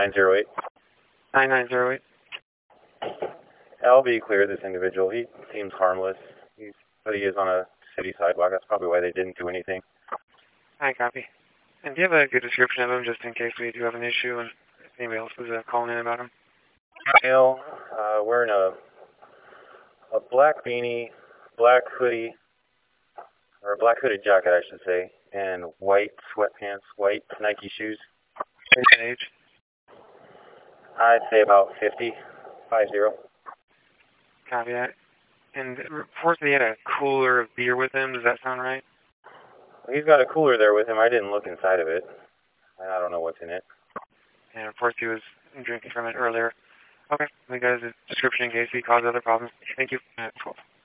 9908. 9908. I'll be clear, this individual, he seems harmless, but he is on a city sidewalk. That's probably why they didn't do anything. I copy. And do you have a good description of him, just in case we do have an issue and if anybody else was calling in about him? Male, wearing a black beanie, black hoodie, or a black hooded jacket, I should say, and white sweatpants, white Nike shoes. Age? I'd say about 50. Copy that. And reports that he had a cooler of beer with him. Does that sound right? He's got a cooler there with him. I didn't look inside of it. I don't know what's in it. And reports he was drinking from it earlier. Okay, we got his description in case he caused other problems. Thank you. 12.